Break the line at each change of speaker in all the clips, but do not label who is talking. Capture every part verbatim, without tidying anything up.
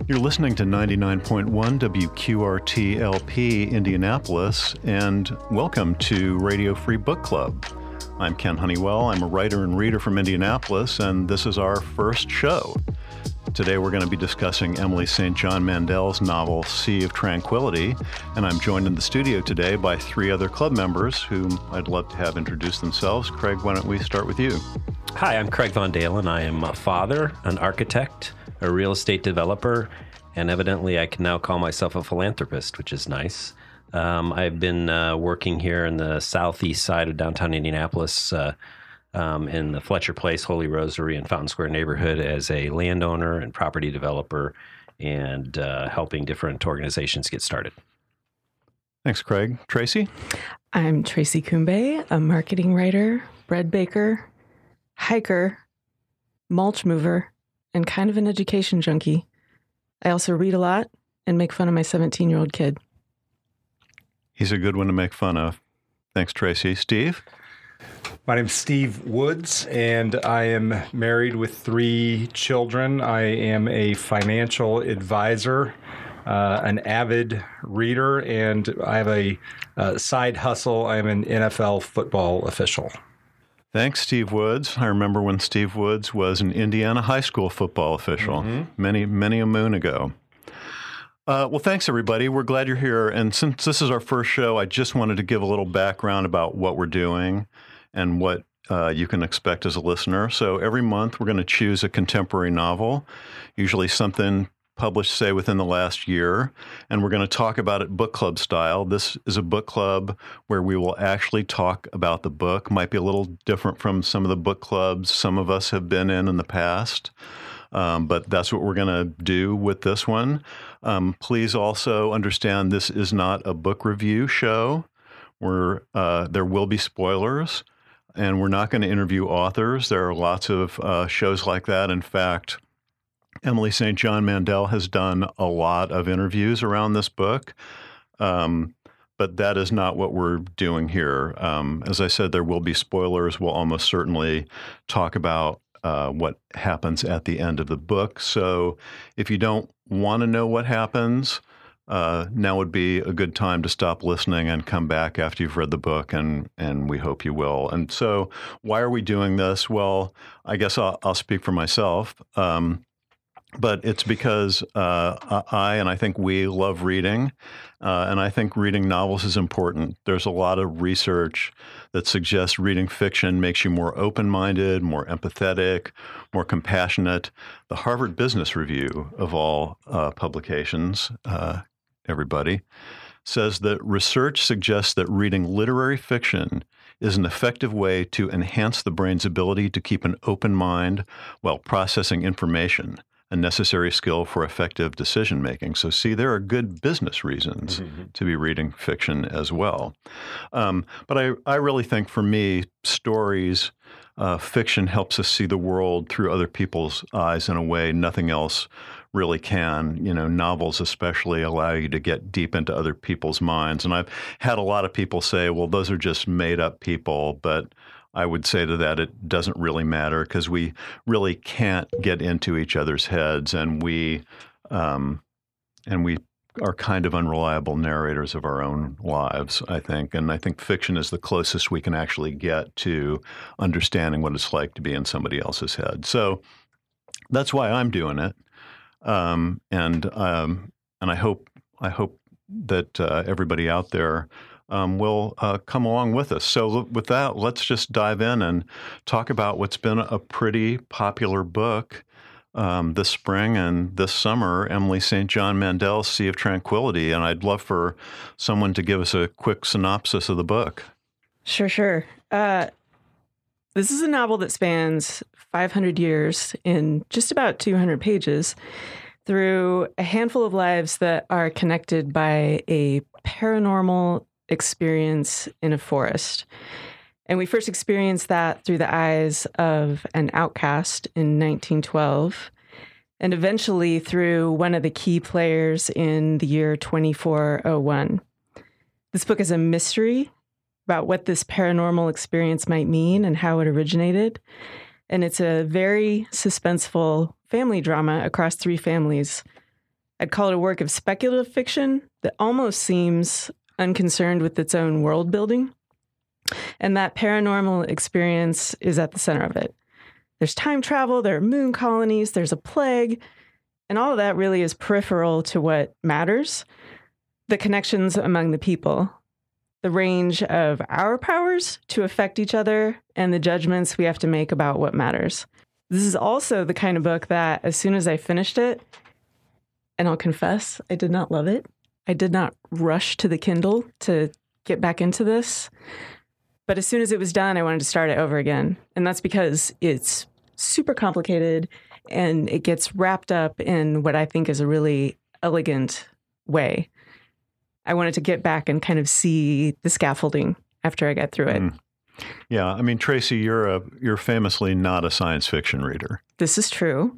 You're listening to ninety-nine point one W Q R T L P Indianapolis, and welcome to Radio Free Book Club. I'm Ken Honeywell. I'm a writer and reader from Indianapolis, and this is our first show. Today we're going to be discussing Emily Saint John Mandel's novel, Sea of Tranquility, and I'm joined in the studio today by three other club members whom I'd love to have introduce themselves. Craig, why don't we start with you?
Hi, I'm Craig Von Dalen. I am a father, an architect, a real estate developer, and evidently I can now call myself a philanthropist, which is nice. Um, I've been uh, working here in the southeast side of downtown Indianapolis uh, um, in the Fletcher Place, Holy Rosary, and Fountain Square neighborhood as a landowner and property developer and uh, helping different organizations get started.
Thanks, Craig. Tracy?
I'm Tracy Kumbe, a marketing writer, bread baker, hiker, mulch mover, and kind of an education junkie. I also read a lot and make fun of my seventeen-year-old kid.
He's a good one to make fun of. Thanks, Tracy. Steve?
My name's Steve Woods, and I am married with three children. I am a financial advisor, uh, an avid reader, and I have a uh, side hustle. I am an N F L football official.
Thanks, Steve Woods. I remember when Steve Woods was an Indiana high school football official mm-hmm. many, many a moon ago. Uh, well, thanks, everybody. We're glad you're here. And since this is our first show, I just wanted to give a little background about what we're doing and what uh, you can expect as a listener. So every month, we're going to choose a contemporary novel, usually something published, say, within the last year, and we're going to talk about it book club style. This is a book club where we will actually talk about the book. Might be a little different from some of the book clubs some of us have been in in the past, um, but that's what we're going to do with this one. Um, please also understand this is not a book review show. We're, uh, there will be spoilers, and we're not going to interview authors. There are lots of uh, shows like that. In fact, Emily Saint John Mandel has done a lot of interviews around this book, um, but that is not what we're doing here. Um, as I said, there will be spoilers. We'll almost certainly talk about uh, what happens at the end of the book. So if you don't want to know what happens, uh, now would be a good time to stop listening and come back after you've read the book, and, and we hope you will. And so why are we doing this? Well, I guess I'll, I'll speak for myself. Um, But it's because uh, I, and I think we, love reading, uh, and I think reading novels is important. There's a lot of research that suggests reading fiction makes you more open-minded, more empathetic, more compassionate. The Harvard Business Review, of all uh, publications, uh, everybody, says that research suggests that reading literary fiction is an effective way to enhance the brain's ability to keep an open mind while processing information, a necessary skill for effective decision-making. So see, there are good business reasons mm-hmm. to be reading fiction as well. Um, but I, I really think for me, stories, uh, fiction helps us see the world through other people's eyes in a way nothing else really can. You know, novels especially allow you to get deep into other people's minds. And I've had a lot of people say, well, those are just made-up people, but I would say to that, it doesn't really matter because we really can't get into each other's heads, and we um, and we are kind of unreliable narrators of our own lives, I think. And I think fiction is the closest we can actually get to understanding what it's like to be in somebody else's head. So that's why I'm doing it, um, and um, and I hope I hope that uh, everybody out there Um, will uh, come along with us. So with that, let's just dive in and talk about what's been a pretty popular book um, this spring and this summer, Emily Saint John Mandel's Sea of Tranquility. And I'd love for someone to give us a quick synopsis of the book.
Sure, sure. Uh, this is a novel that spans five hundred years in just about two hundred pages through a handful of lives that are connected by a paranormal experience in a forest. And we first experienced that through the eyes of an outcast in nineteen twelve, and eventually through one of the key players in the year twenty-four oh one. This book is a mystery about what this paranormal experience might mean and how it originated. And it's a very suspenseful family drama across three families I'd call it a work of speculative fiction that almost seems unconcerned with its own world building. And that paranormal experience is at the center of it. There's time travel, there are moon colonies, there's a plague, and all of that really is peripheral to what matters. The connections among the people, the range of our powers to affect each other, and the judgments we have to make about what matters. This is also the kind of book that as soon as I finished it, and I'll confess, I did not love it. I did not rush to the Kindle to get back into this. But as soon as it was done, I wanted to start it over again. And that's because it's super complicated and it gets wrapped up in what I think is a really elegant way. I wanted to get back and kind of see the scaffolding after I got through it. Mm.
Yeah, I mean, Tracy, you're a you're famously not a science fiction reader.
This is true.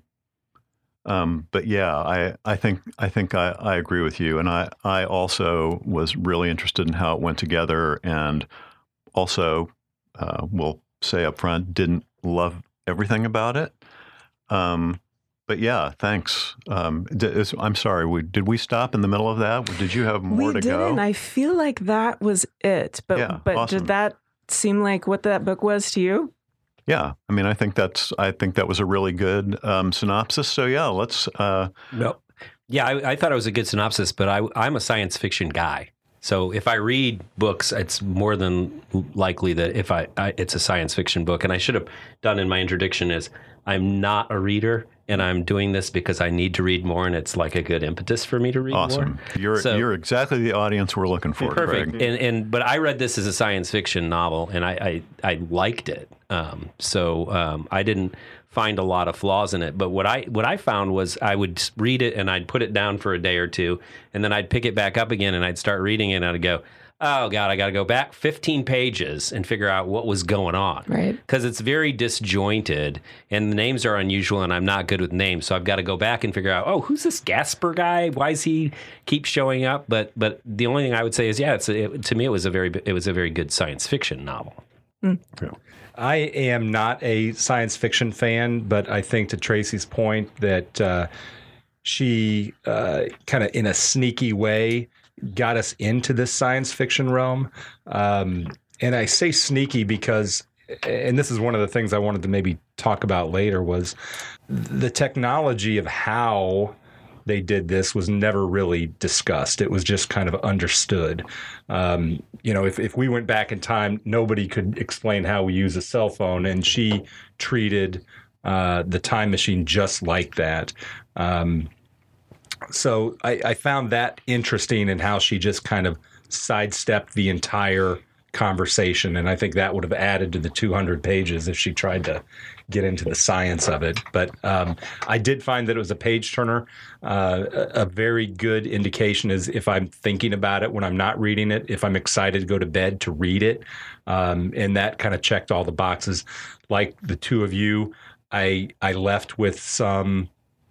Um, but yeah, I, I think I think I, I agree with you, and I, I also was really interested in how it went together, and also uh, will say up front, didn't love everything about it. Um, but yeah, thanks. Um, is, I'm sorry. We, did we stop in the middle of that? Did you have more
we
to
didn't.
go?
I feel like that was it. But
yeah,
but
awesome.
Did that seem like what that book was to you?
Yeah, I mean, I think that's. I think that was a really good um, synopsis. So yeah, let's. Uh,
no, yeah, I, I thought it was a good synopsis, but I, I'm a science fiction guy. So if I read books, it's more than likely that if I, I it's a science fiction book. And I should have done in my introduction is I'm not a reader, and I'm doing this because I need to read more, and it's like a good impetus for me to read
awesome.
more.
You're
so,
you're exactly the audience we're looking for.
Perfect.
Craig.
And and but I read this as a science fiction novel, and I I, I liked it. Um, so um, I didn't find a lot of flaws in it. But what I what I found was I would read it and I'd put it down for a day or two, and then I'd pick it back up again and I'd start reading it and I'd go, oh God, I got to go back fifteen pages and figure out what was going on.
Right.
Because it's very disjointed and the names are unusual and I'm not good with names. So I've got to go back and figure out, oh, who's this Gasper guy? Why does he keep showing up? But but the only thing I would say is, yeah, it's a, it, to me it was a very it was a very good science fiction novel.
Mm.
Yeah.
I am not a science fiction fan, but I think to Tracy's point that uh, she uh, kind of in a sneaky way got us into this science fiction realm. Um, and I say sneaky because, and this is one of the things I wanted to maybe talk about later, was the technology of how they did this was never really discussed. It was just kind of understood. Um, you know, if, if we went back in time, nobody could explain how we use a cell phone, and she treated uh, the time machine just like that. Um, so I, I found that interesting in how she just kind of sidestepped the entire conversation, and I think that would have added to the two hundred pages if she tried to get into the science of it. But um, I did find that it was a page turner. Uh, a, a very good indication is if I'm thinking about it when I'm not reading it, if I'm excited to go to bed to read it, um, and that kind of checked all the boxes. Like the two of you, I I left with some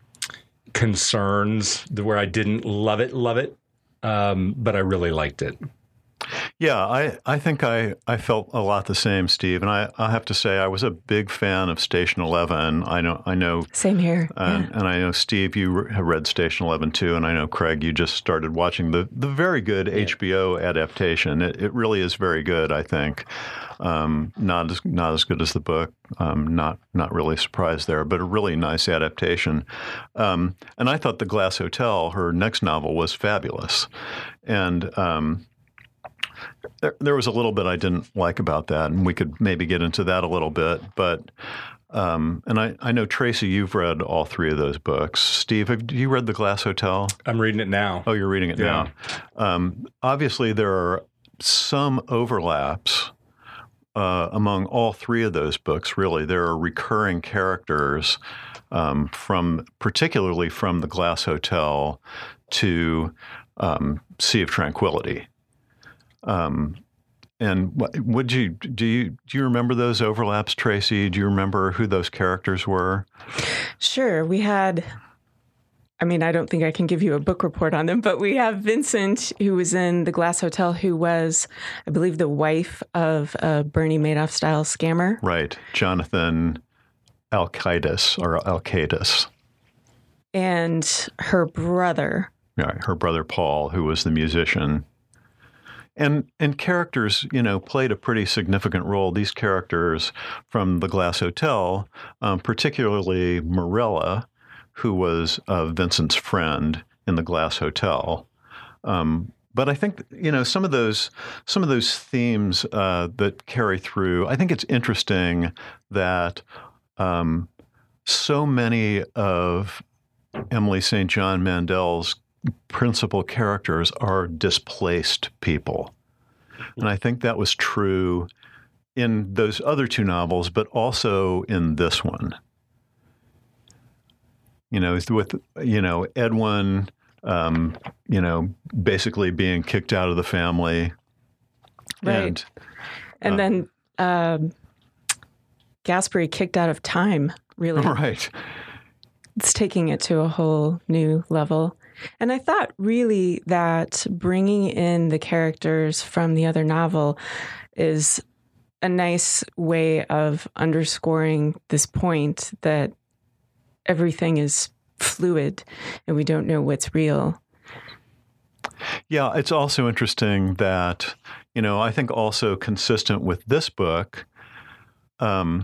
concerns where I didn't love it, love it, um, but I really liked it.
Yeah, I, I think I, I felt a lot the same, Steve. And I, I have to say I was a big fan of Station Eleven. I know I know
Same here.
And,
yeah.
and I know, Steve, you re- have read Station Eleven too. And I know, Craig, you just started watching the, the very good yeah. H B O adaptation. It, it really is very good, I think. Um, not as not as good as the book. Um, not not really surprised there, but a really nice adaptation. Um, and I thought The Glass Hotel, her next novel, was fabulous. And um, There, there was a little bit I didn't like about that, and we could maybe get into that a little bit. But, um, and I, I know, Tracy, you've read all three of those books. Steve, have you read The Glass Hotel?
I'm reading it now.
Oh, you're reading it
yeah.
now. Um, obviously, there are some overlaps uh, among all three of those books, really. There are recurring characters um, from, particularly from The Glass Hotel to um, Sea of Tranquility. Um, and what, would you do you do you remember those overlaps, Tracy? Do you remember who those characters were?
Sure. We had, I mean, I don't think I can give you a book report on them, but we have Vincent, who was in The Glass Hotel, who was, I believe, the wife of a Bernie Madoff-style scammer.
Right. Jonathan Alkaitis or Alkaitis.
and her brother.
Yeah, her brother Paul, who was the musician. And and characters, you know, played a pretty significant role. These characters from the Glass Hotel, um, particularly Morella, who was uh, Vincent's friend in the Glass Hotel. Um, but I think, you know, some of those some of those themes uh, that carry through. I think it's interesting that um, so many of Emily Saint John Mandel's principal characters are displaced people. And I think that was true in those other two novels, but also in this one. You know, with, you know, Edwin, um, you know, basically being kicked out of the family.
Right.
And,
and
uh,
then um, Gasperi kicked out of time, really.
Right.
It's taking it to a whole new level. And I thought really that bringing in the characters from the other novel is a nice way of underscoring this point that everything is fluid and we don't know what's real.
Yeah, it's also interesting that, you know, I think also consistent with this book, um,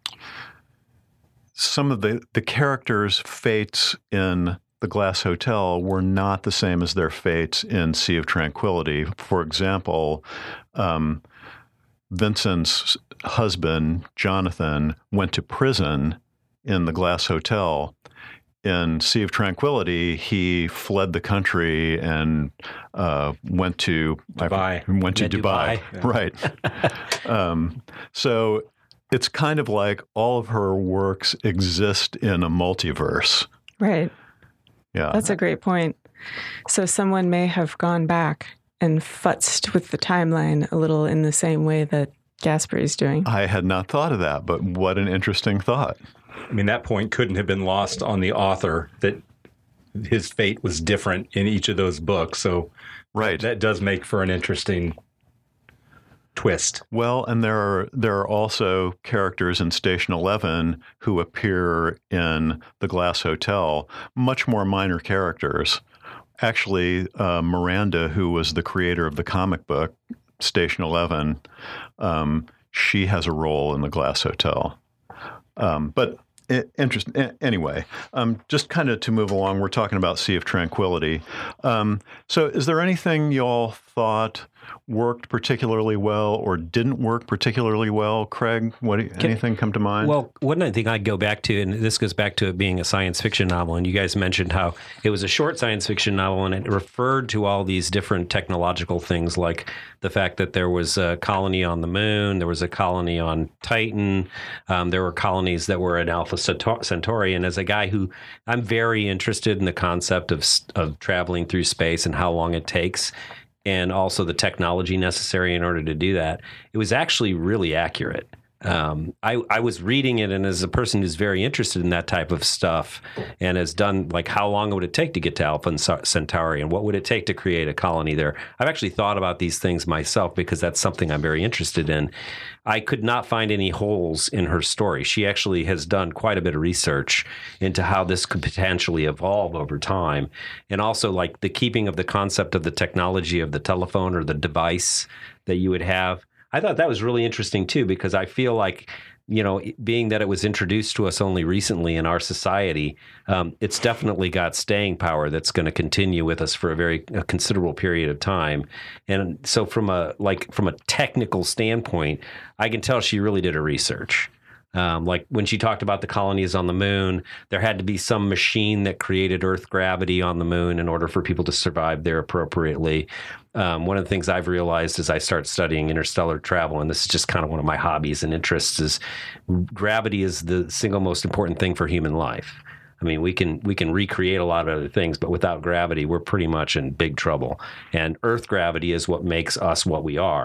some of the, the characters' fates in the Glass Hotel were not the same as their fates in Sea of Tranquility. For example, um, Vincent's husband, Jonathan, went to prison in the Glass Hotel. In Sea of Tranquility, he fled the country and uh, went to
Dubai.
I, went to
Yeah,
Dubai,
Dubai.
right? um, so it's kind of like all of her works exist in a multiverse.
Right.
Yeah,
That's a great point. So someone may have gone back and futzed with the timeline a little in the same way that Gasperi's doing.
I had not thought of that, but what an interesting thought.
I mean, that point couldn't have been lost on the author, that his fate was different in each of those books. So
Right.
that does make for an interesting twist.
Well, and there are there are also characters in Station Eleven who appear in the Glass Hotel, much more minor characters. Actually, uh, Miranda, who was the creator of the comic book Station Eleven, um, she has a role in the Glass Hotel. Um, but it, interesting. Anyway, um, just kind of to move along, we're talking about Sea of Tranquility. Um, so, is there anything y'all thought worked particularly well or didn't work particularly well? Craig, what do you, anything come to mind?
Well, one thing I'd go back to, and this goes back to it being a science fiction novel, and you guys mentioned how it was a short science fiction novel, and it referred to all these different technological things, like the fact that there was a colony on the moon, there was a colony on Titan, um, there were colonies that were in Alpha Centauri. And as a guy who, I'm very interested in the concept of of traveling through space and how long it takes, and also the technology necessary in order to do that, it was actually really accurate. Um, I, I was reading it, and as a person who's very interested in that type of stuff and has done, like, how long would it take to get to Alpha Centauri, and what would it take to create a colony there? I've actually thought about these things myself because that's something I'm very interested in. I could not find any holes in her story. She actually has done quite a bit of research into how this could potentially evolve over time. And also, like, the keeping of the concept of the technology of the telephone or the device that you would have. I thought that was really interesting, too, because I feel like, you know, being that it was introduced to us only recently in our society, um, it's definitely got staying power that's going to continue with us for a very a considerable period of time. And so from a like from a technical standpoint, I can tell she really did her research. Um, like when she talked about the colonies on the moon, there had to be some machine that created Earth gravity on the moon in order for people to survive there appropriately. Um, one of the things I've realized as I start studying interstellar travel, and this is just kind of one of my hobbies and interests, is gravity is the single most important thing for human life. I mean, we can we can recreate a lot of other things, but without gravity, we're pretty much in big trouble. And Earth gravity is what makes us what we are.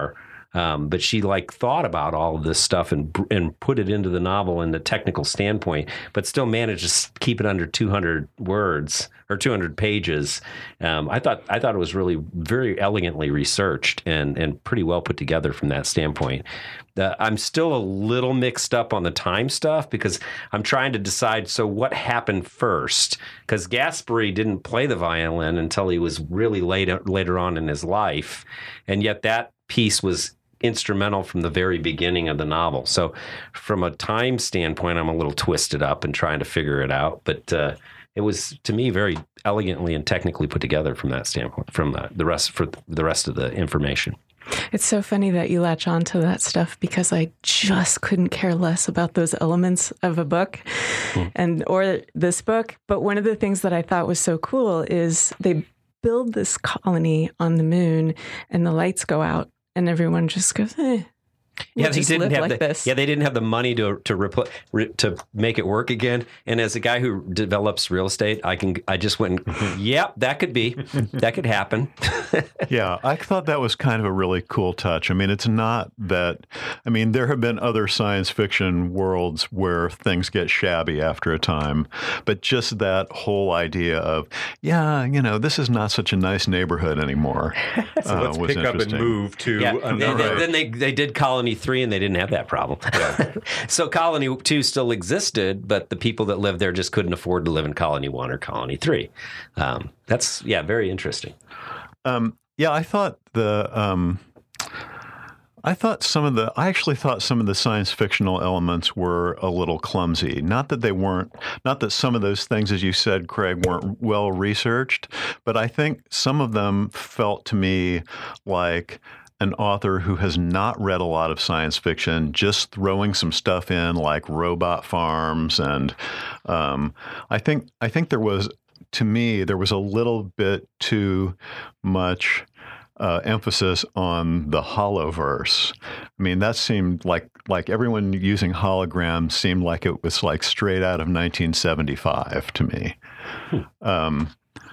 Um, but she like thought about all of this stuff and and put it into the novel in the technical standpoint, but still managed to keep it under two hundred words or two hundred pages. Um, I thought I thought it was really very elegantly researched and and pretty well put together from that standpoint. Uh, I'm still a little mixed up on the time stuff because I'm trying to decide, so what happened first? Because Gasperi didn't play the violin until he was really later, later on in his life, and yet that piece was instrumental from the very beginning of the novel. So from a time standpoint, I'm a little twisted up and trying to figure it out, but uh, it was, to me, very elegantly and technically put together from that standpoint, from the, the rest for the rest of the information.
It's so funny that you latch on to that stuff because I just couldn't care less about those elements of a book mm. and or this book. But one of the things that I thought was so cool is they build this colony on the moon and the lights go out and everyone just goes, eh. We'll
yeah, they didn't have
like
the,
this.
yeah, they didn't have the money to to repl- re, to make it work again. And as a guy who develops real estate, I can I just went, and, yep, that could be, that could happen.
Yeah, I thought that was kind of a really cool touch. I mean, it's not that. I mean, there have been other science fiction worlds where things get shabby after a time, but just that whole idea of, yeah, you know, this is not such a nice neighborhood anymore.
So
uh,
let's
was
pick up and move to
yeah.
another.
Then, then they they did Colony Three, and they didn't have that problem. Yeah. So Colony Two still existed, but the people that lived there just couldn't afford to live in Colony One or Colony Three. Um, that's yeah, very interesting.
Um, yeah, I thought the. Um, I thought some of the, I actually thought some of the science fictional elements were a little clumsy. Not that they weren't, not that some of those things, as you said, Craig, weren't well researched, but I think some of them felt to me like an author who has not read a lot of science fiction, just throwing some stuff in like robot farms. And um, I think, I think there was, to me, there was a little bit too much Uh, emphasis on the holoverse. I mean, that seemed like like everyone using holograms seemed like it was like straight out of nineteen seventy-five to me. Hmm. Um,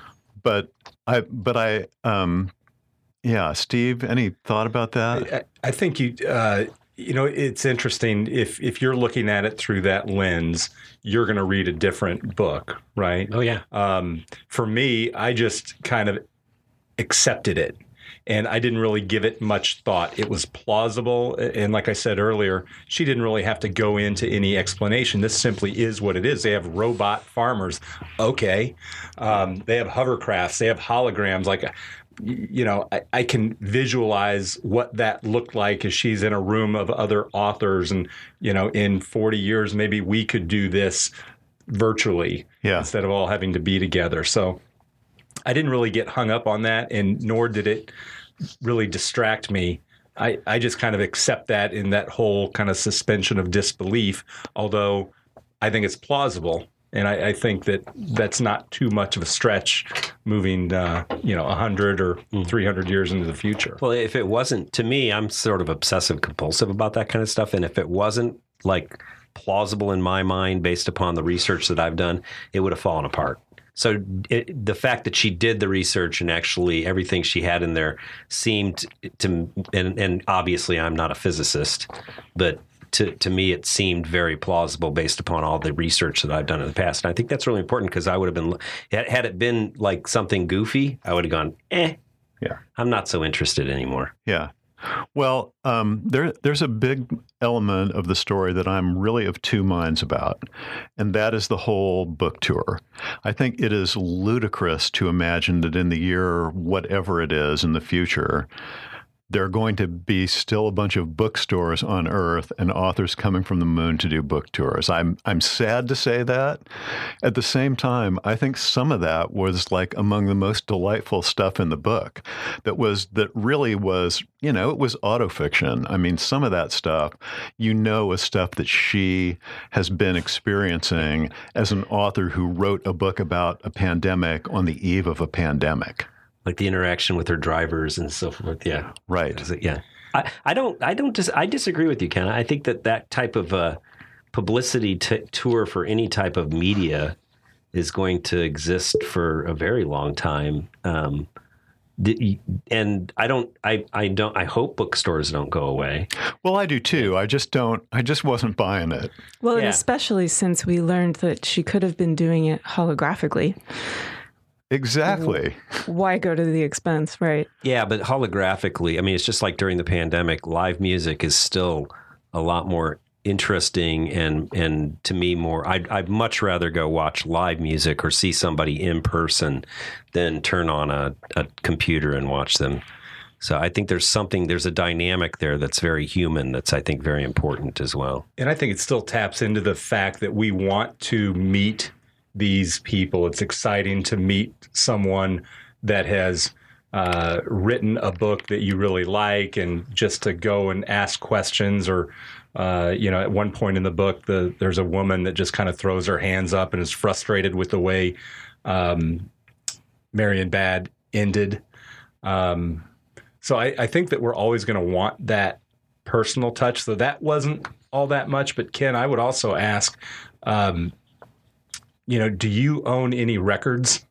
but I, but I, um, yeah, Steve, any thought about that?
I, I think you, uh, you know, it's interesting if if you're looking at it through that lens, you're going to read a different book, right?
Oh yeah.
Um, for me, I just kind of accepted it. And I didn't really give it much thought. It was plausible. And like I said earlier, she didn't really have to go into any explanation. This simply is what it is. They have robot farmers. Okay. Um, they have hovercrafts. They have holograms. Like, you know, I, I can visualize what that looked like as she's in a room of other authors. And, you know, in forty years, maybe we could do this virtually
yeah.
instead of all having to be together. So I didn't really get hung up on that, and nor did it really distract me. I, I just kind of accept that in that whole kind of suspension of disbelief, although I think it's plausible. And I, I think that that's not too much of a stretch moving, uh, you know, one hundred or three hundred years into the future.
Well, if it wasn't, to me, I'm sort of obsessive compulsive about that kind of stuff. And if it wasn't like plausible in my mind based upon the research that I've done, it would have fallen apart. So it, the fact that she did the research and actually everything she had in there seemed to, and, and obviously I'm not a physicist, but to, to me it seemed very plausible based upon all the research that I've done in the past. And I think that's really important because I would have been, had it been like something goofy, I would have gone, eh,
yeah,
I'm not so interested anymore.
Yeah. Well, um, there, there's a big element of the story that I'm really of two minds about, and that is the whole book tour. I think it is ludicrous to imagine that in the year whatever it is in the future, there are going to be still a bunch of bookstores on Earth and authors coming from the moon to do book tours. I'm I'm sad to say that. At the same time, I think some of that was like among the most delightful stuff in the book. That was that really was, you know, it was autofiction. I mean, some of that stuff, you know, is stuff that she has been experiencing as an author who wrote a book about a pandemic on the eve of a pandemic.
Like the interaction with her drivers and so forth. Yeah.
Right.
Yeah. I, I don't, I don't, dis- I disagree with you, Ken. I think that that type of uh, publicity t- tour for any type of media is going to exist for a very long time. Um, and I don't, I, I don't, I hope bookstores don't go away.
Well, I do too. I just don't, I just wasn't buying it.
Well,
Yeah.
and especially since we learned that she could have been doing it holographically.
Exactly.
Why go to the expense, right?
Yeah, but holographically, I mean, it's just like during the pandemic, live music is still a lot more interesting and and to me more. I'd, I'd much rather go watch live music or see somebody in person than turn on a, a computer and watch them. So I think there's something, there's a dynamic there that's very human that's, I think, very important as well.
And I think it still taps into the fact that we want to meet these people. It's exciting to meet someone that has uh, written a book that you really like, and just to go and ask questions. Or, uh, you know, at one point in the book, the, there's a woman that just kind of throws her hands up and is frustrated with the way um, Marion Bad ended. Um, so I, I think that we're always going to want that personal touch. So that wasn't all that much. But Ken, I would also ask, um, you know, do you own any records?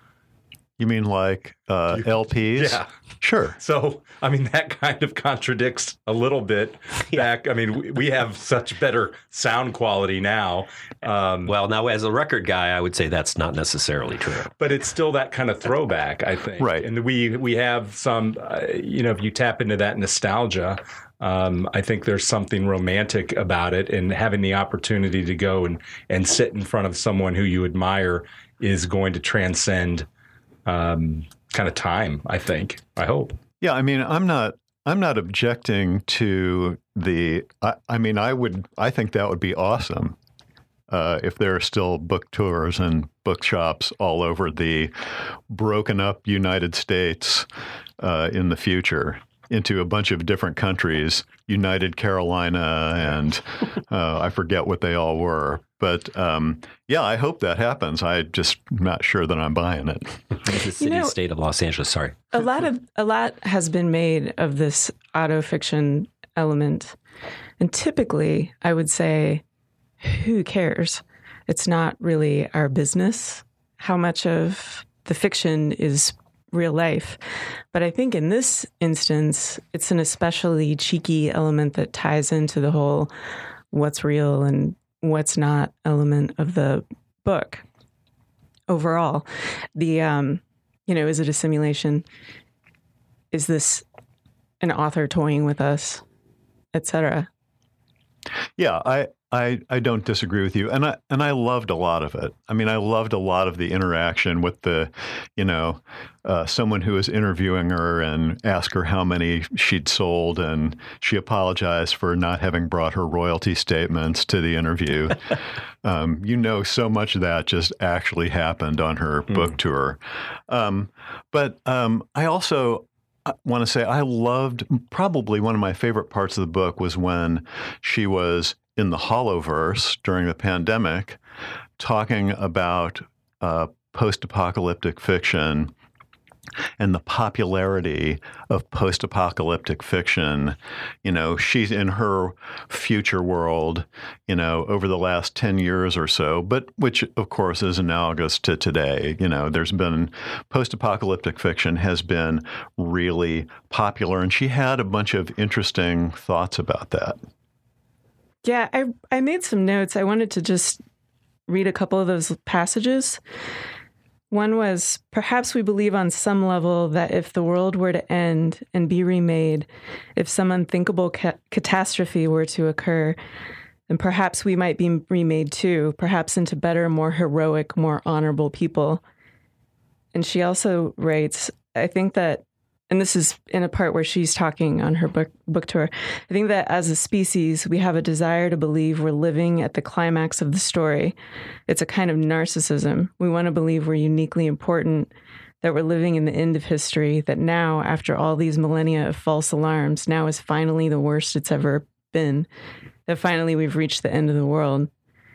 You mean like uh, L Ps?
Yeah.
Sure.
So, I mean, that kind of contradicts a little bit back. I mean, we, we have such better sound quality now. Um,
Well, now as a record guy, I would say that's not necessarily true.
but it's still that kind of throwback, I think.
Right.
And we, we have some, uh, you know, if you tap into that nostalgia, um, I think there's something romantic about it, and having the opportunity to go and, and sit in front of someone who you admire is going to transcend um, kind of time, I think. I hope.
Yeah, I mean, I'm not I'm not objecting to the I, I mean, I would I think that would be awesome. Uh, if there are still book tours and bookshops all over the broken up United States uh, in the future into a bunch of different countries, United Carolina, and uh, I forget what they all were. But um, yeah, I hope that happens. I'm just not sure that I'm buying it.
The city
know-
state of Los Angeles, sorry.
A lot of a lot has been made of this autofiction element, and typically, I would say, who cares? It's not really our business how much of the fiction is real life. But I think in this instance, it's an especially cheeky element that ties into the whole what's real and what's not element of the book. Overall, the, um, you know, is it a simulation? Is this an author toying with us, et cetera?
Yeah, I, I I don't disagree with you, and I and I loved a lot of it. I mean, I loved a lot of the interaction with the, you know, uh, someone who was interviewing her and asked her how many she'd sold, and she apologized for not having brought her royalty statements to the interview. um, you know, so much of that just actually happened on her mm. book tour. Um, but um, I also. I want to say I loved, probably one of my favorite parts of the book was when she was in the Holoverse during the pandemic talking about uh, post-apocalyptic fiction and the popularity of post-apocalyptic fiction. You know, she's in her future world, you know, over the last ten years or so, but which, of course, is analogous to today. You know, there's been post-apocalyptic fiction has been really popular, and she had a bunch of interesting thoughts about that.
Yeah, I, I made some notes. I wanted to just read a couple of those passages. One was, perhaps we believe on some level that if the world were to end and be remade, if some unthinkable ca- catastrophe were to occur, then perhaps we might be remade too, perhaps into better, more heroic, more honorable people. And she also writes, I think that, and this is in a part where she's talking on her book, book tour, I think that as a species, we have a desire to believe we're living at the climax of the story. It's a kind of narcissism. We want to believe we're uniquely important, that we're living in the end of history, that now, after all these millennia of false alarms, now is finally the worst it's ever been, that finally we've reached the end of the world.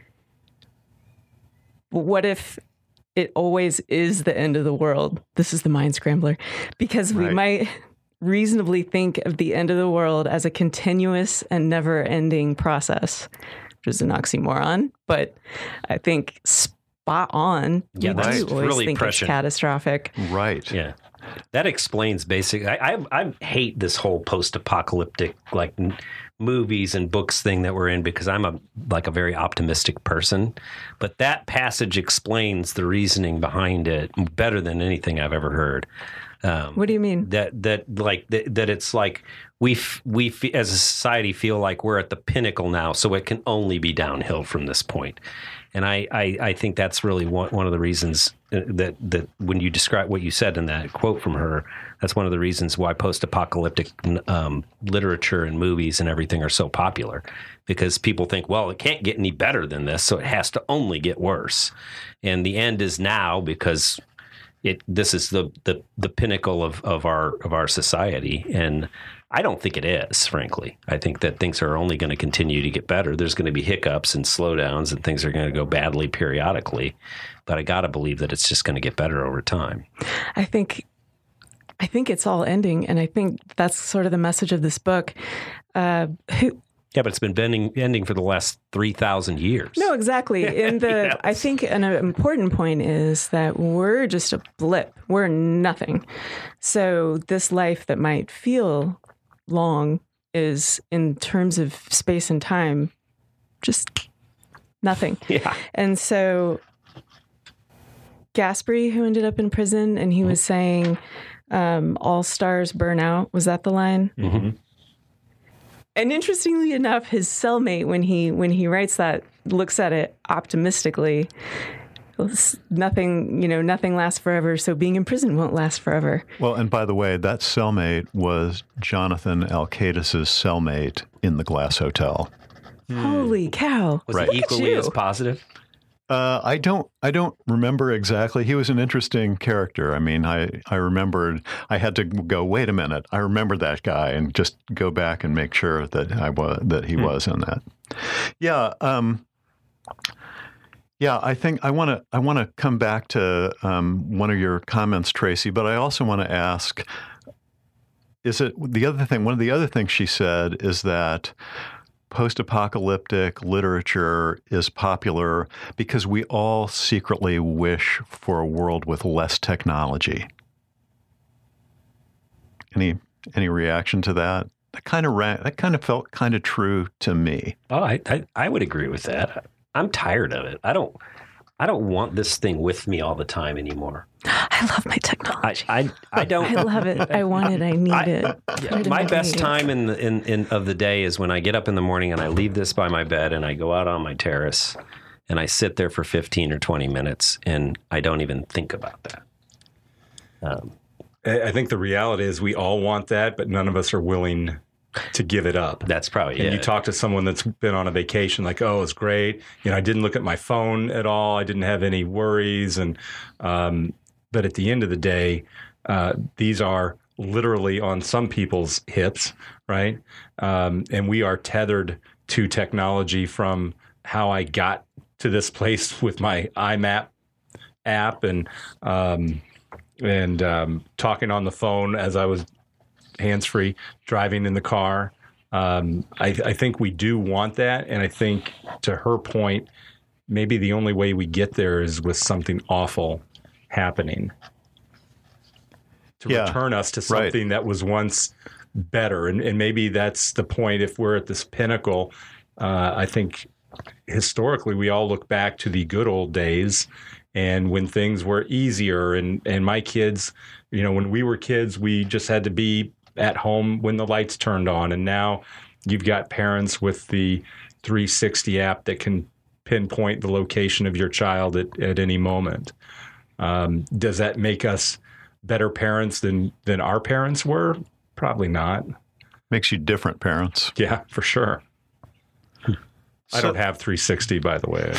But what if it always is the end of the world? This is the mind scrambler, because we
Right.
might reasonably think of the end of the world as a continuous and never ending process, which is an oxymoron, but I think spot on.
Yeah,
we
that's
do always
really
think
prescient.
it's catastrophic.
Right.
Yeah. That explains basically. I, I I hate this whole post-apocalyptic like n- movies and books thing that we're in because I'm a like a very optimistic person. But that passage explains the reasoning behind it better than anything I've ever heard. Um,
What do you mean?
That that like that, that it's like we f- we f- as a society feel like we're at the pinnacle now, so it can only be downhill from this point. And I, I, I think that's really one, one of the reasons that, that when you describe what you said in that quote from her, that's one of the reasons why post-apocalyptic um, literature and movies and everything are so popular. Because people think, well, it can't get any better than this, so it has to only get worse. And the end is now because it this is the the, the pinnacle of, of our of our society. And I don't think it is, frankly. I think that things are only going to continue to get better. There's going to be hiccups and slowdowns, and things are going to go badly periodically. But I got to believe that it's just going to get better over time.
I think, I think it's all ending, and I think that's sort of the message of this book. Uh, who,
Yeah, but it's been bending, ending for the last three thousand years.
no, exactly. And the
Yes.
I think an important point is that we're just a blip. We're nothing. So this life that might feel long is, in terms of space and time, just nothing.
Yeah.
And so Gasperi, who ended up in prison, and he was saying, um, all stars burn out. Was that the line?
Mm-hmm.
And interestingly enough, his cellmate, when he when he writes that, looks at it optimistically. Nothing, you know, nothing lasts forever. So being in prison won't last forever.
Well, and by the way, that cellmate was Jonathan Alcaides's cellmate in the Glass Hotel.
Holy cow!
Was
Right.
it
Look at
equally
you.
as positive?
Uh, I don't. I don't remember exactly. He was an interesting character. I mean, I, I remembered. I had to go. Wait a minute. I remember that guy, and just go back and make sure that I was that he hmm. was in that. Yeah. Um, yeah. I think I want to. I want to come back to um, one of your comments, Tracy. But I also want to ask: is it the other thing? One of the other things she said is that post-apocalyptic literature is popular because we all secretly wish for a world with less technology. Any any reaction to that? That kind of ra- that kind of felt kind of true to me.
Oh, I, I I would agree with that. I'm tired of it. I don't I don't want this thing with me all the time anymore.
I love my technology.
I, I, I don't.
I love it. I want it. I need
I,
it.
Yeah, my best time in, the, in in of the day is when I get up in the morning and I leave this by my bed and I go out on my terrace and I sit there for fifteen or twenty minutes and I don't even think about that. Um,
I think the reality is we all want that, but none of us are willing to give it up.
That's probably
and
it.
You talk to someone that's been on a vacation, like, oh, it's great. You know, I didn't look at my phone at all. I didn't have any worries. And, um, but at the end of the day, uh, these are literally on some people's hips, right? Um, and we are tethered to technology from how I got to this place with my I MAP app and, um, and, um, talking on the phone as I was hands-free, driving in the car. Um, I, I think we do want that. And I think, to her point, maybe the only way we get there is with something awful happening to
yeah,
return us to something right. that was once better. And, and maybe that's the point. If we're at this pinnacle, uh, I think historically we all look back to the good old days and when things were easier. And, and my kids, you know, when we were kids, we just had to be at home when the lights turned on. And now you've got parents with the three sixty app that can pinpoint the location of your child at, at any moment. Um, does that make us better parents than, than our parents were? Probably not.
Makes you different parents.
Yeah, for sure. So, I don't have three sixty, by the way.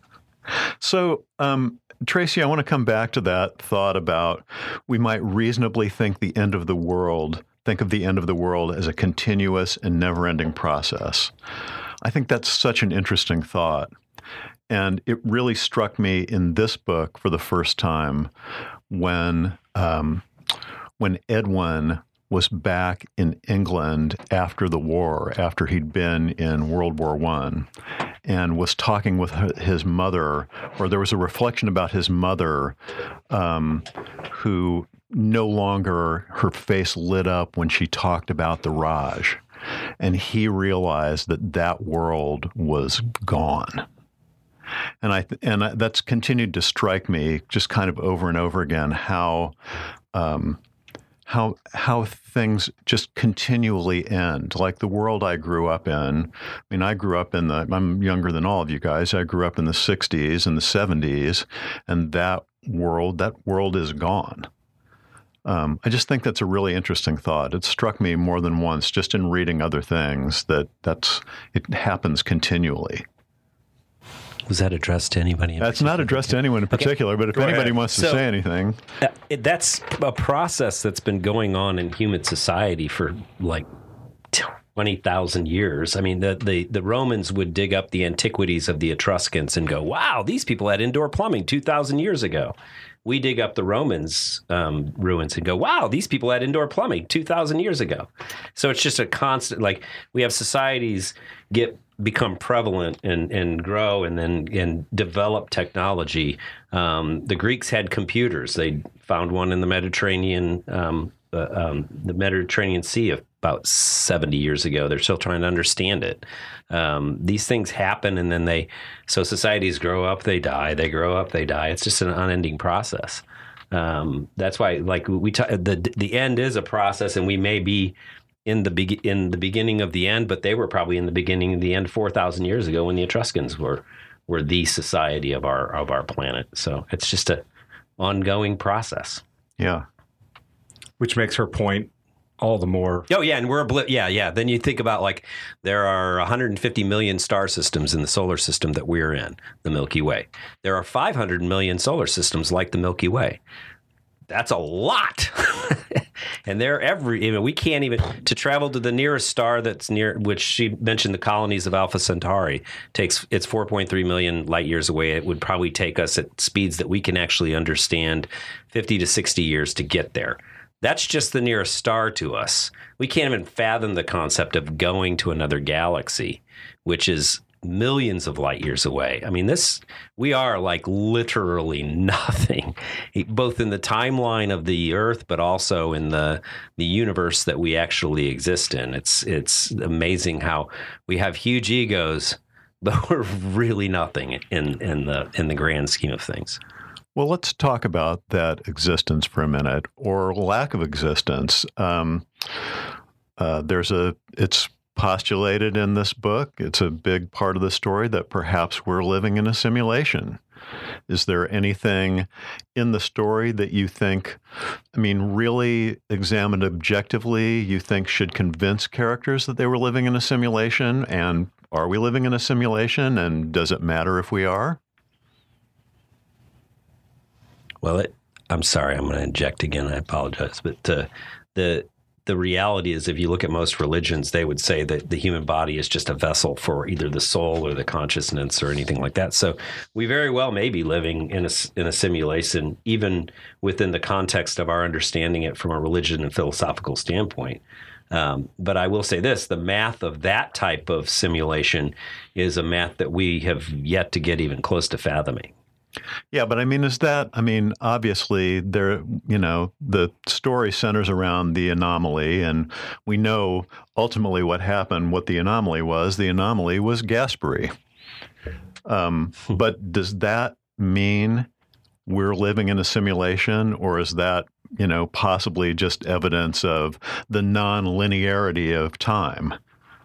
So, um, Tracy, I want to come back to that thought about we might reasonably think the end of the world, think of the end of the world as a continuous and never-ending process. I think that's such an interesting thought. And it really struck me in this book for the first time when um, when Edwin was back in England after the war, after he'd been in World War One, and was talking with his mother, or there was a reflection about his mother, um, who no longer, her face lit up when she talked about the Raj. And he realized that that world was gone. And I and I, that's continued to strike me just kind of over and over again, how um, how how things just continually end. Like the world I grew up in. I mean, I grew up in the, I'm younger than all of you guys. I grew up in the sixties and the seventies, and that world, that world is gone. Um, I just think that's a really interesting thought. It struck me more than once just in reading other things that that's it happens continually.
Was that addressed to anybody? In
that's
particular?
not addressed to anyone in particular, okay. But if Go anybody ahead. wants to
so,
say anything.
Uh, it, that's a process that's been going on in human society for like twenty thousand years. I mean, the, the, the Romans would dig up the antiquities of the Etruscans and go, wow, these people had indoor plumbing two thousand years ago. We dig up the Romans' um, ruins and go, wow, these people had indoor plumbing two thousand years ago. So it's just a constant, like we have societies get become prevalent and, and grow and then and develop technology. Um, the Greeks had computers. They found one in the Mediterranean, um, uh, um, the Mediterranean Sea about seventy years ago. They're still trying to understand it. Um, these things happen, and then they, so societies grow up, they die, they grow up, they die. It's just an unending process. Um, that's why, like we, t- the the end is a process, and we may be in the be- in the beginning of the end, but they were probably in the beginning of the end four thousand years ago when the Etruscans were were the society of our of our planet. So it's just a ongoing process.
Yeah,
which makes her point all the more.
Oh, yeah. And we're, obli- yeah, yeah. Then you think about like there are one hundred fifty million star systems in the solar system that we're in, the Milky Way. There are five hundred million solar systems like the Milky Way. That's a lot. And they're every, you know, we can't even, to travel to the nearest star that's near, which she mentioned the colonies of Alpha Centauri, takes, it's four point three million light years away. It would probably take us at speeds that we can actually understand fifty to sixty years to get there. That's just the nearest star to us. We can't even fathom the concept of going to another galaxy, which is millions of light years away. I mean, this, we are like literally nothing, both in the timeline of the Earth, but also in the the universe that we actually exist in. It's it's amazing how we have huge egos, but we're really nothing in in the in the grand scheme of things.
Well, let's talk about that existence for a minute, or lack of existence. Um, uh, there's a, it's postulated in this book, it's a big part of the story that perhaps we're living in a simulation. Is there anything in the story that you think, I mean, really examined objectively, you think should convince characters that they were living in a simulation? And are we living in a simulation? And does it matter if we are?
Well, it, I'm sorry, I'm going to inject again. I apologize. But uh, the the reality is, if you look at most religions, they would say that the human body is just a vessel for either the soul or the consciousness or anything like that. So we very well may be living in a, in a simulation, even within the context of our understanding it from a religion and philosophical standpoint. Um, but I will say this, the math of that type of simulation is a math that we have yet to get even close to fathoming.
Yeah, but I mean, is that, I mean, obviously there, you know, the story centers around the anomaly, and we know ultimately what happened, what the anomaly was. The anomaly was Gasperi. Um, but does that mean we're living in a simulation, or is that, you know, possibly just evidence of the non-linearity of time?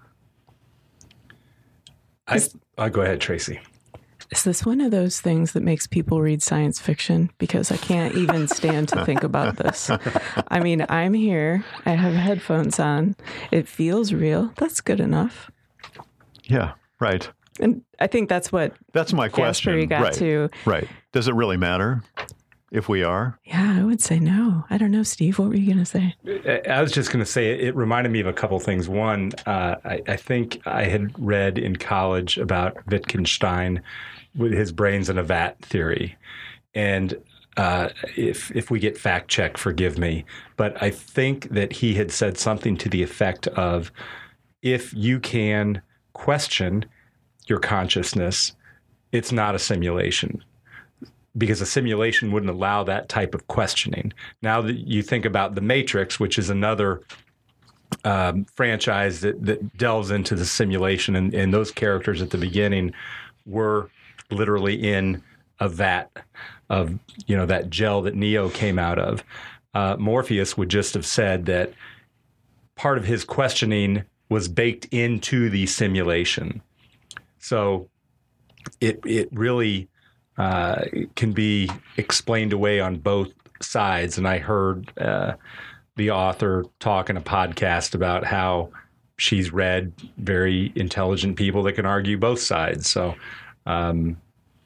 I, I'll go ahead, Tracy.
Is this one of those things that makes people read science fiction? Because I can't even stand to think about this. I mean, I'm here. I have headphones on. It feels real. That's good enough.
Yeah, right.
And I think that's what
that's my question.
Gasperi got
right.
to.
Right. Does it really matter if we are?
Yeah, I would say no. I don't know, Steve. What were you going to say?
I was just going to say it reminded me of a couple things. One, uh, I, I think I had read in college about Wittgenstein with his brains in a vat theory. And uh, if if we get fact check, forgive me, but I think that he had said something to the effect of, if you can question your consciousness, it's not a simulation, because a simulation wouldn't allow that type of questioning. Now that you think about The Matrix, which is another um, franchise that, that delves into the simulation, and, and those characters at the beginning were literally in a vat of, you know, that gel that Neo came out of. Uh, Morpheus would just have said that part of his questioning was baked into the simulation. So it it really uh, can be explained away on both sides. And I heard uh, the author talk in a podcast about how she's read very intelligent people that can argue both sides. So, um,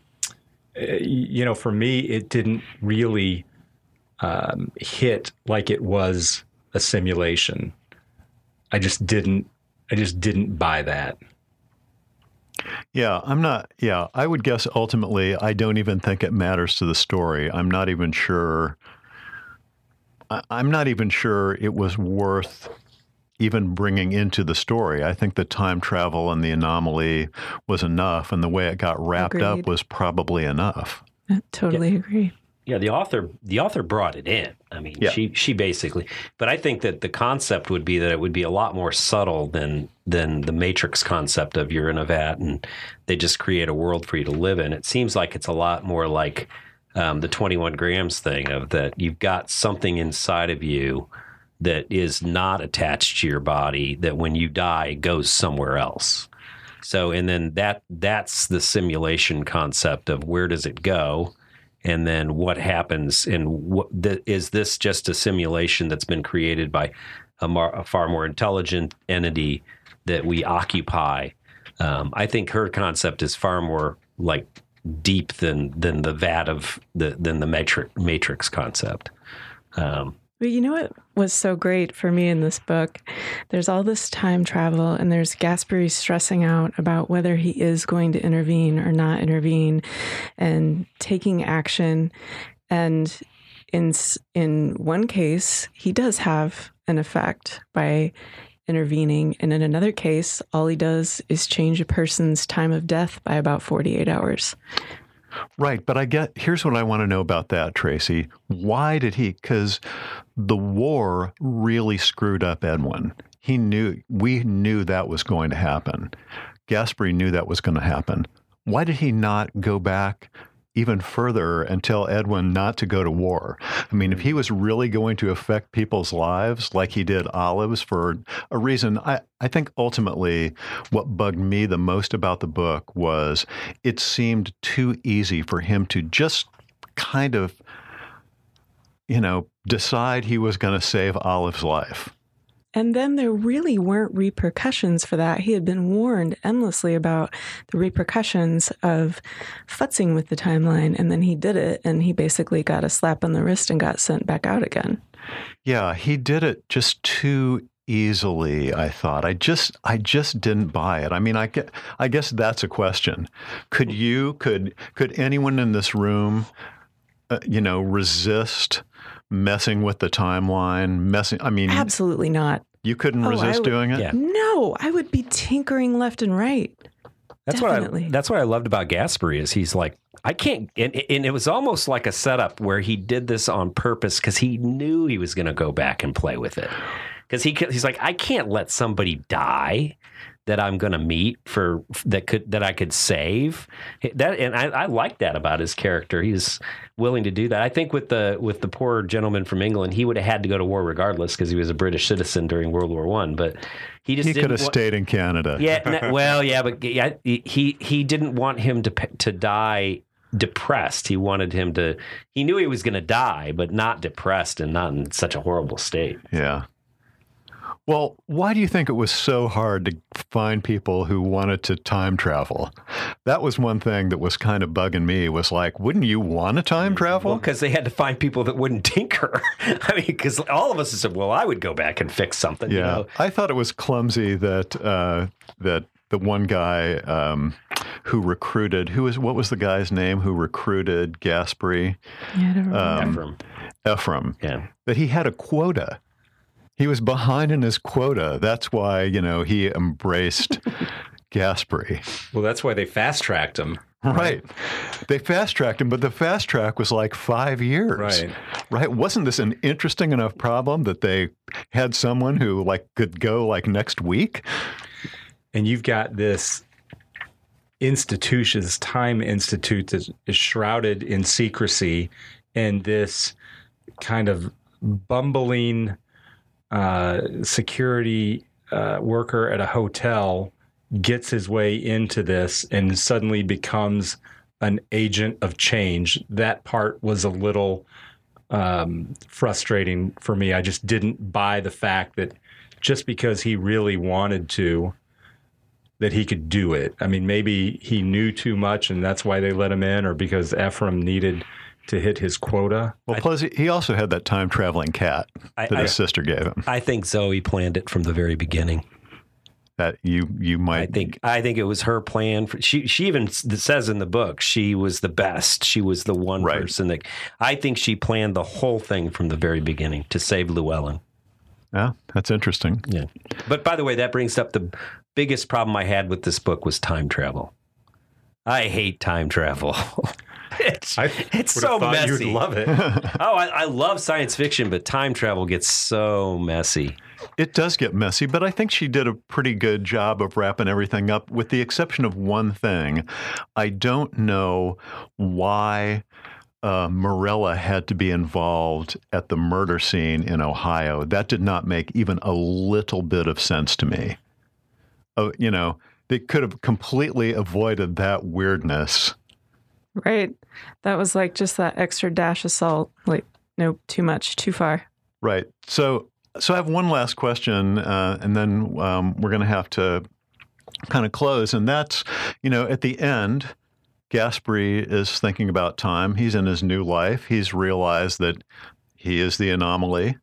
you know, for me, it didn't really um, hit like it was a simulation. I just didn't. I just didn't buy that.
Yeah, I'm not. Yeah, I would guess ultimately, I don't even think it matters to the story. I'm not even sure. I, I'm not even sure it was worth even bringing into the story. I think the time travel and the anomaly was enough, and the way it got wrapped
Agreed.
up was probably enough.
I totally
Yeah.
agree.
Yeah, the author the author brought it in. I mean,
Yeah.
she she basically. But I think that the concept would be that it would be a lot more subtle than than the Matrix concept of you're in a vat and they just create a world for you to live in. It seems like it's a lot more like um, the twenty-one grams thing of that you've got something inside of you that is not attached to your body, that when you die goes somewhere else. So, and then that that's the simulation concept of where does it go? And then what happens, and what, th- is this just a simulation that's been created by a, mar- a far more intelligent entity that we occupy? Um, I think her concept is far more like deep than than the vat of the than the matrix matrix concept. Um,
But you know what was so great for me in this book? There's all this time travel, and there's Gasperi stressing out about whether he is going to intervene or not intervene, and taking action. And in in one case, he does have an effect by intervening, and in another case, all he does is change a person's time of death by about forty-eight hours.
Right, but I get, here's what I want to know about that, Tracy. Why did he, because the war really screwed up Edwin. He knew, we knew that was going to happen. Gasperi knew that was going to happen. Why did he not go back even further and tell Edwin not to go to war? I mean, if he was really going to affect people's lives like he did Olive's for a reason, I, I think ultimately what bugged me the most about the book was it seemed too easy for him to just kind of, you know, decide he was going to save Olive's life.
And then there really weren't repercussions for that. He had been warned endlessly about the repercussions of futzing with the timeline, and then he did it, and he basically got a slap on the wrist and got sent back out again.
Yeah, he did it just too easily, I thought. I just I just didn't buy it. I mean, I get, I guess that's a question. Could you, could could anyone in this room, uh, you know, resist messing with the timeline, messing, I mean,
Absolutely not.
you couldn't
Oh, I
resist
would-
doing it?
Yeah.
No, I would be tinkering left and right.
That's
Definitely.
what I. That's what I loved about Gasperi is he's like I can't, and, and it was almost like a setup where he did this on purpose because he knew he was going to go back and play with it. Because he he's like I can't let somebody die that I'm going to meet for that could that I could save. That and I, I like that about his character. He's willing to do that. I think with the with the poor gentleman from England, he would have had to go to war regardless because he was a British citizen during World War One. But he just
He
didn't
could have
wa-
stayed in Canada.
Yeah, no, well, yeah, but yeah, he he didn't want him to to die depressed. He wanted him to. He knew he was going to die, but not depressed and not in such a horrible state.
Yeah. Well, why do you think it was so hard to find people who wanted to time travel? That was one thing that was kind of bugging me, was like, wouldn't you want to time travel?
Well, because they had to find people that wouldn't tinker. I mean, because all of us said, well, I would go back and fix something.
Yeah.
You know?
I thought it was clumsy that uh, that the one guy, um, who recruited, who was, what was the guy's name who recruited Gaspry?
Yeah, I don't remember.
Um,
Ephraim.
Ephraim.
Yeah.
But he had a quota. He was behind in his quota. That's why, you know, he embraced Gaspry.
Well, that's why they fast tracked him.
Right. They fast tracked him, but the fast track was like five years.
Right.
Right. Wasn't this an interesting enough problem that they had someone who like could go like next week?
And you've got this institution, this Time Institute that is shrouded in secrecy, and this kind of bumbling uh, security uh, worker at a hotel gets his way into this and suddenly becomes an agent of change. That part was a little um, frustrating for me. I just didn't buy the fact that just because he really wanted to, that he could do it. I mean, maybe he knew too much and that's why they let him in, or because Ephraim needed to hit his quota.
Well, plus he also had that time traveling cat
I-
that
I-
his sister gave him.
I think Zoe planned it from the very beginning.
That you you might
I think I think it was her plan. For, she she even s- says in the book she was the best. She was the one
Right.
person that I think she planned the whole thing from the very beginning to save Llewellyn.
Yeah, that's interesting.
Yeah. But by the way, that brings up the biggest problem I had with this book was time travel. I hate time travel. it's
I
it's
would
so
have thought
messy.
you'd love it.
Oh, I, I love science fiction, but time travel gets so messy.
It does get messy, but I think she did a pretty good job of wrapping everything up, with the exception of one thing. I don't know why uh, Morella had to be involved at the murder scene in Ohio. That did not make even a little bit of sense to me. Oh, you know, they could have completely avoided that weirdness.
Right. That was like just that extra dash of salt. Like, nope, too much, too far.
Right. So, so I have one last question, uh, and then um, we're going to have to kind of close. And that's, you know, at the end, Gaspry is thinking about time. He's in his new life. He's realized that he is the anomaly.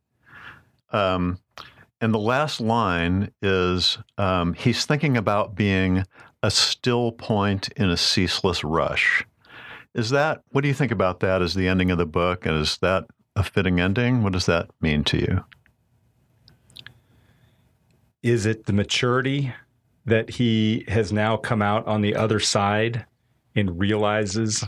Um, and the last line is um, he's thinking about being a still point in a ceaseless rush. Is that, what do you think about that as the ending of the book? And is that a fitting ending? What does that mean to you?
Is it the maturity that he has now come out on the other side and realizes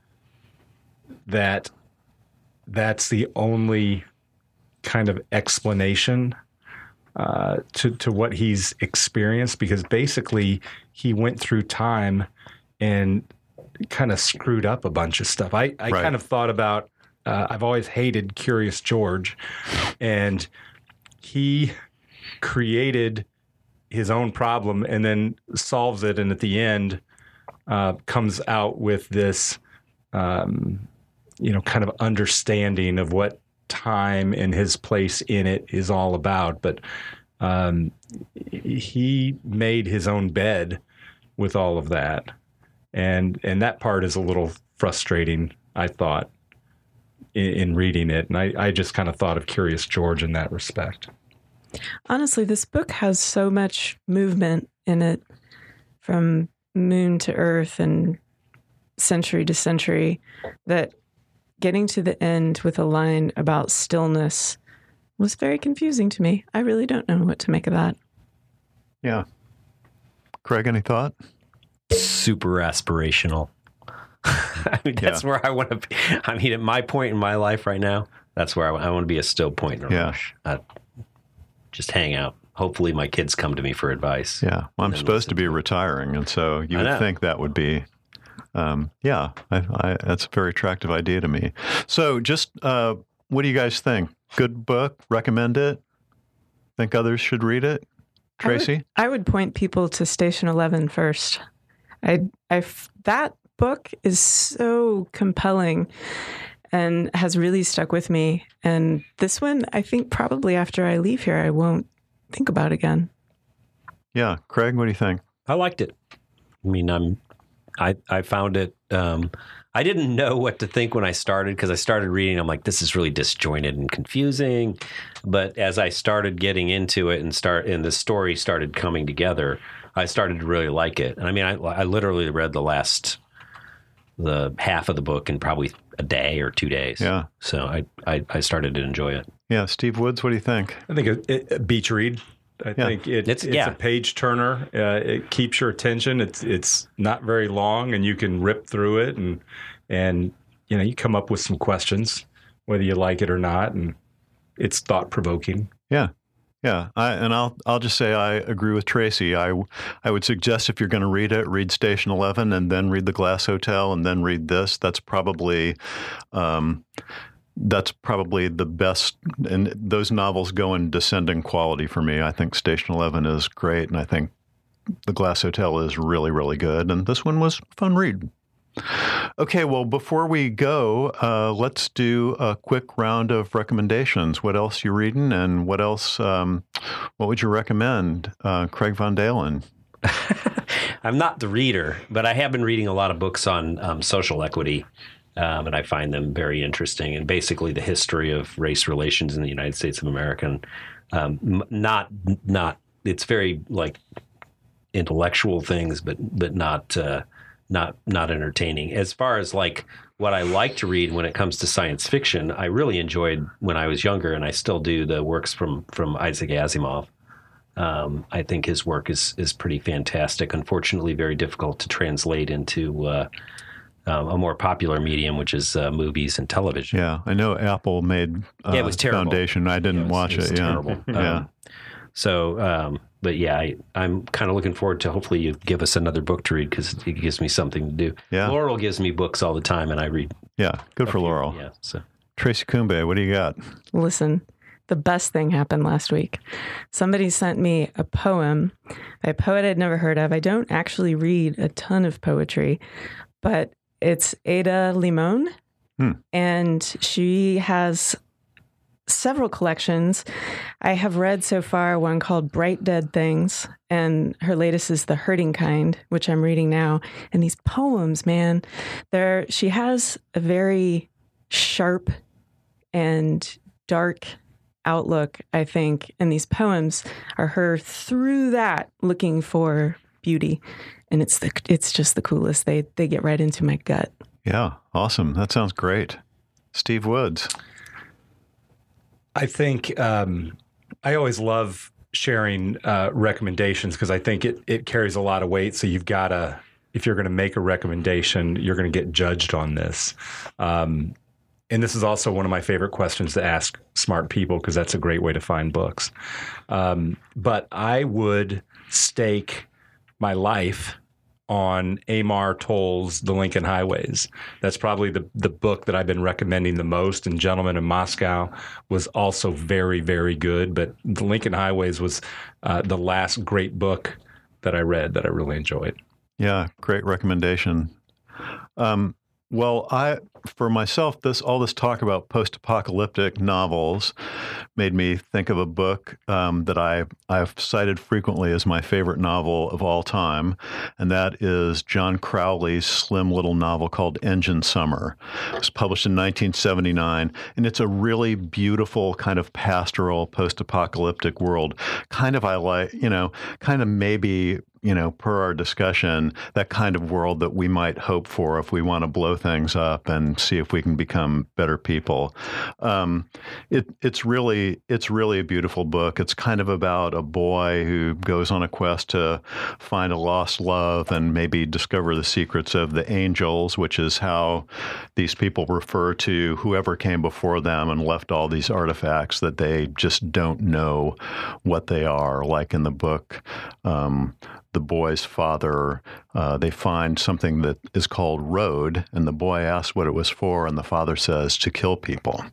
that that's the only kind of explanation uh, to, to what he's experienced? Because basically he went through time and kind of screwed up a bunch of stuff. I, I
Right.
kind of thought about, uh, I've always hated Curious George, and he created his own problem and then solves it, and at the end uh, comes out with this, um, you know, kind of understanding of what time and his place in it is all about. But um, he made his own bed with all of that, and and that part is a little frustrating, I thought, in, in reading it. And I, I just kind of thought of Curious George in that respect.
Honestly, this book has so much movement in it, from moon to earth and century to century, that getting to the end with a line about stillness was very confusing to me. I really don't know what to make of that.
Yeah. Craig, any thought?
Super aspirational. I mean, that's
Yeah.
where I want to be. I mean, at my point in my life right now, that's where I, I want to be, a still point in a
Yeah.
rush. I, just hang out. Hopefully my kids come to me for advice.
Yeah. Well, I'm
then
supposed to
listen
be
to it.
retiring, and so you
I
would
know.
think that would be, um, yeah, I, I, that's a very attractive idea to me. So just, uh, what do you guys think? Good book? Recommend it? Think others should read it? Tracy?
I would point people to Station Eleven first. I, I, f- that book is so compelling and has really stuck with me. And this one, I think probably after I leave here, I won't think about again.
Yeah. Craig, what do you think?
I liked it. I mean, I'm I, I found it, um, I didn't know what to think when I started because I started reading. I'm like, this is really disjointed and confusing. But as I started getting into it and start and the story started coming together, I started to really like it. And I mean, I, I literally read the last, the half of the book in probably a day or two days.
Yeah.
So I, I, I started to enjoy it.
Yeah. Steve Woods, what do you think?
I think a, a beach read. I
Yeah.
think it,
It's-
it's,
yeah.
a page turner. Uh, it keeps your attention. It's it's not very long, and you can rip through it, and and you know you come up with some questions, whether you like it or not, and it's thought provoking.
Yeah. Yeah, I, and I'll I'll just say I agree with Tracy. I, I would suggest if you're going to read it, read Station Eleven, and then read The Glass Hotel, and then read this. That's probably, um, that's probably the best. And those novels go in descending quality for me. I think Station Eleven is great, and I think The Glass Hotel is really really good. And this one was a fun read. Okay, well, before we go, uh, let's do a quick round of recommendations. What else you reading, and what else? Um, what would you recommend, uh, Craig Von Dalen?
I'm not the reader, but I have been reading a lot of books on um, social equity, um, and I find them very interesting. And basically, the history of race relations in the United States of America. And, um, m- not not it's very like intellectual things, but but not. Uh, Not not entertaining. As far as like what I like to read when it comes to science fiction, I really enjoyed when I was younger, and I still do, the works from from Isaac Asimov. Um, I think his work is is pretty fantastic. Unfortunately, very difficult to translate into uh, um, a more popular medium, which is uh, movies and television.
Yeah, I know Apple made uh,
Yeah, it was terrible.
Foundation. I didn't
It was-
watch
it was
it. Yeah,
terrible.
yeah.
Um, So, um, but yeah, I, I'm kind of looking forward to hopefully you give us another book to read because it gives me something to do.
Yeah.
Laurel gives me books all the time, and I read.
yeah. Good for Laurel.
Yeah. So.
Tracy Kumbe, what do you got?
Listen, the best thing happened last week. Somebody sent me a poem by a poet I'd never heard of. I don't actually read a ton of poetry, but it's Ada Limon,
Hmm.
and she has several collections. I have read so far one called Bright Dead Things, and her latest is The Hurting Kind, which I'm reading now. And these poems, man, they're, she has a very sharp and dark outlook, I think. And these poems are her through that looking for beauty. And it's the, it's just the coolest. They, they get right into my gut.
Yeah, awesome. That sounds great. Steve Woods.
I think um, I always love sharing uh, recommendations because I think it, it carries a lot of weight. So you've got to, if you're going to make a recommendation, you're going to get judged on this. Um, and this is also one of my favorite questions to ask smart people because that's a great way to find books. Um, but I would stake my life on Amar Toll's The Lincoln Highways. That's probably the, the book that I've been recommending the most, and Gentleman in Moscow was also very, very good. But The Lincoln Highways was uh, the last great book that I read that I really enjoyed.
Yeah, great recommendation. Um, well, I, for myself, this all this talk about post-apocalyptic novels made me think of a book um, that I I've cited frequently as my favorite novel of all time, and that is John Crowley's slim little novel called Engine Summer. It was published in nineteen seventy-nine, and it's a really beautiful kind of pastoral post-apocalyptic world. Kind of I like, you know, kind of maybe. You know, per our discussion, that kind of world that we might hope for if we want to blow things up and see if we can become better people. Um, it, it's really, it's really a beautiful book. It's kind of about a boy who goes on a quest to find a lost love and maybe discover the secrets of the angels, which is how these people refer to whoever came before them and left all these artifacts that they just don't know what they are. Like in the book, um, the boy's father, uh, they find something that is called road, and the boy asks what it was for, and the father says, to kill people.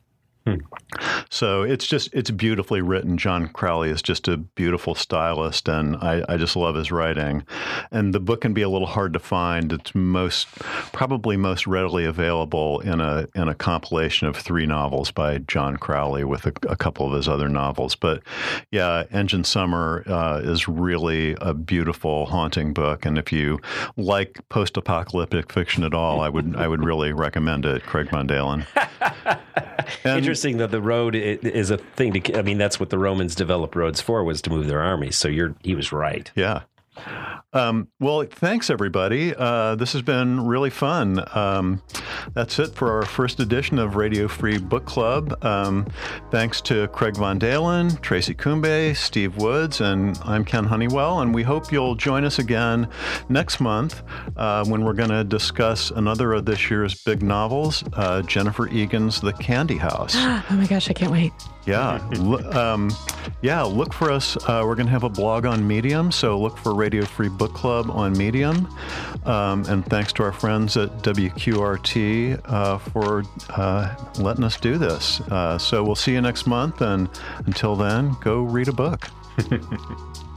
Hmm. So it's just, it's beautifully written. John Crowley is just a beautiful stylist, and I, I just love his writing. And the book can be a little hard to find. It's most, probably most readily available in a in a compilation of three novels by John Crowley with a, a couple of his other novels. But yeah, Engine Summer uh, is really a beautiful, haunting book. And if you like post-apocalyptic fiction at all, I would I would really recommend it. Craig Von Dalen. And,
Interesting that the road is a thing to, I mean, that's what the Romans developed roads for, was to move their armies. So you're, he was right.
Yeah. Um, well, thanks, everybody. Uh, this has been really fun. Um, that's it for our first edition of Radio Free Book Club. Um, thanks to Craig Von Dalen, Tracy Kumbe, Steve Woods, and I'm Ken Honeywell. And we hope you'll join us again next month uh, when we're going to discuss another of this year's big novels, uh, Jennifer Egan's The Candy House.
Oh my gosh, I can't wait.
Yeah. um, yeah, look for us. Uh, we're going to have a blog on Medium, so look for Radio Free Book Club on Medium. Um, and thanks to our friends at W Q R T uh, for uh, letting us do this. Uh, so we'll see you next month, and until then, go read a book.